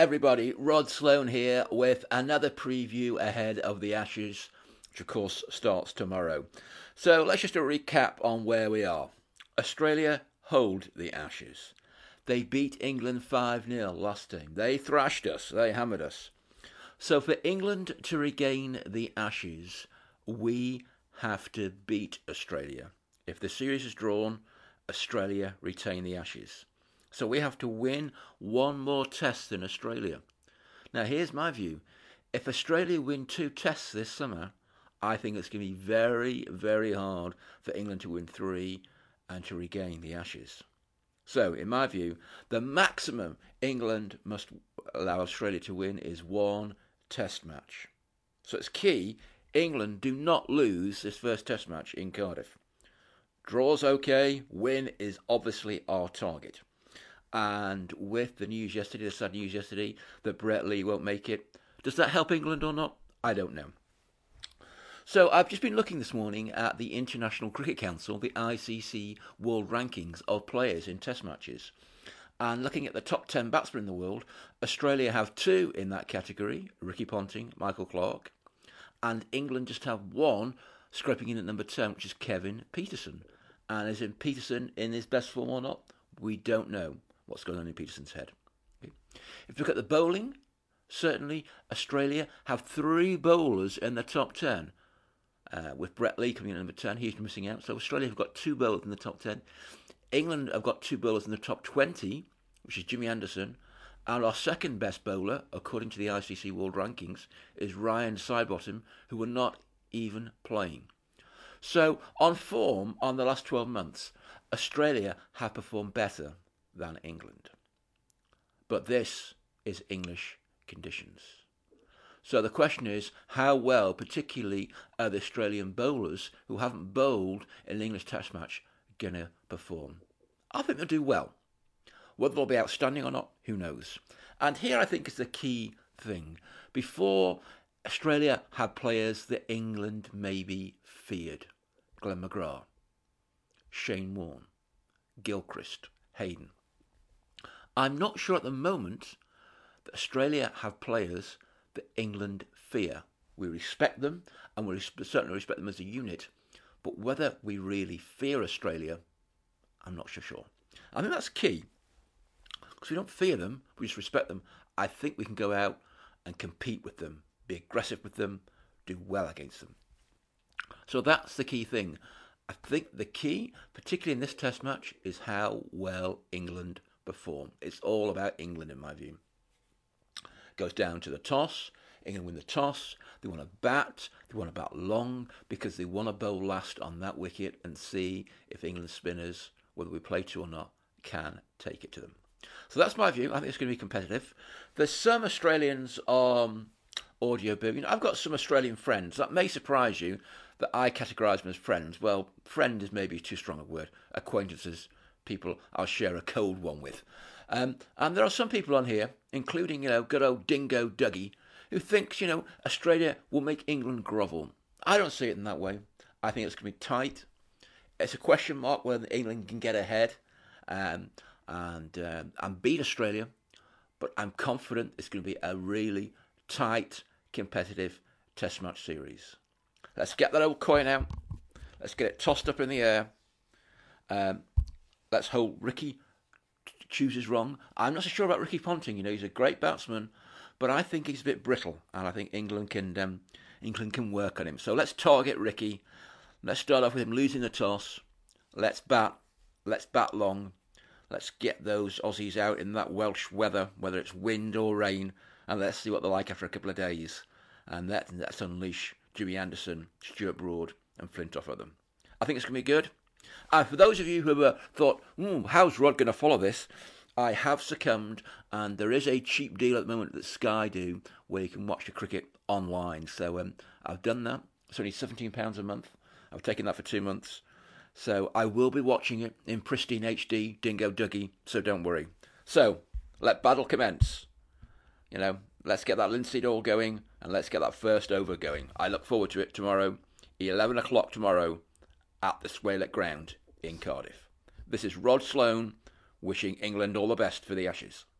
everybody, Rod Sloan here with another preview ahead of the Ashes, which of course starts tomorrow. So let's just do a recap on where we are. Australia hold the Ashes. They beat England 5-0 last time. They thrashed us, they hammered us. So for England to regain the Ashes, we have to beat Australia. If the series is drawn, Australia retain the Ashes. So we have to win one more test than Australia. Now here's my view. If Australia win 2 tests this summer, I think it's going to be very, very hard for England to win 3 and to regain the Ashes. So, in my view, the maximum England must allow Australia to win is 1 test match. So it's key England do not lose this first test match in Cardiff. Draw's okay, win is obviously our target. And with the news yesterday, the sad news yesterday, that Brett Lee won't make it, does that help England or not? I don't know. So I've just been looking this morning at the International Cricket Council, the ICC World Rankings of players in test matches. And looking at the top 10 batsmen in the world, Australia have 2 in that category, Ricky Ponting, Michael Clarke. And England just have 1 scraping in at number 10, which is Kevin Pietersen. And is Pietersen in his best form or not? We don't know what's going on in Pietersen's head. Okay. If you look at the bowling, certainly Australia have 3 bowlers in the top 10. With Brett Lee coming in at number 10, he's missing out. So Australia have got 2 bowlers in the top 10. England have got 2 bowlers in the top 20, which is Jimmy Anderson. And our second best bowler, according to the ICC World Rankings, is Ryan Sidebottom, who are not even playing. So on form, on the last 12 months, Australia have performed better than England. But this is English conditions. So the question is, how well, particularly the Australian bowlers who haven't bowled in an English test match, going to perform? I think they'll do well. Whether they'll be outstanding or not, who knows? And here I think is the key thing. Before, Australia had players that England maybe feared. Glenn McGrath, Shane Warne, Gilchrist, Hayden. I'm not sure at the moment that Australia have players that England fear. We respect them, and we certainly respect them as a unit, but whether we really fear Australia, I'm not so sure. I think that's key, because we don't fear them, we just respect them. I think we can go out and compete with them, be aggressive with them, do well against them. So that's the key thing. I think the key, particularly in this test match, is how well England perform. It's all about England in my view. Goes down to the toss. England win the toss. They want to bat. They want to bat long because they want to bowl last on that wicket and see if England's spinners, whether we play to or not, can take it to them. So that's my view. I think it's going to be competitive. There's some Australians on audio boom. I've got some Australian friends. That may surprise you that I categorise them as friends. Well, friend is maybe too strong a word. Acquaintances, people I'll share a cold one with. And there are some people on here, including, good old Dingo Dougie, who thinks, Australia will make England grovel. I don't see it in that way. I think it's going to be tight. It's a question mark whether England can get ahead and beat Australia. But I'm confident it's going to be a really tight, competitive test match series. Let's get that old coin out. Let's get it tossed up in the air. Let's hope Ricky chooses wrong. I'm not so sure about Ricky Ponting. He's a great batsman, but I think he's a bit brittle, and I think England can work on him. So let's target Ricky. Let's start off with him losing the toss. Let's bat. Let's bat long. Let's get those Aussies out in that Welsh weather, whether it's wind or rain, and let's see what they're like after a couple of days. And let's unleash Jimmy Anderson, Stuart Broad, and Flintoff at them. I think it's going to be good. And for those of you who thought, how's Rod going to follow this? I have succumbed, and there is a cheap deal at the moment that Sky do where you can watch the cricket online. So I've done that. It's only £17 a month. I've taken that for 2 months. So I will be watching it in pristine HD, Dingo Dougie, so don't worry. So, let battle commence. Let's get that linseed oil going, and let's get that first over going. I look forward to it tomorrow, 11 o'clock tomorrow, at the Swalet Ground in Cardiff. This is Rod Sloan, wishing England all the best for the Ashes.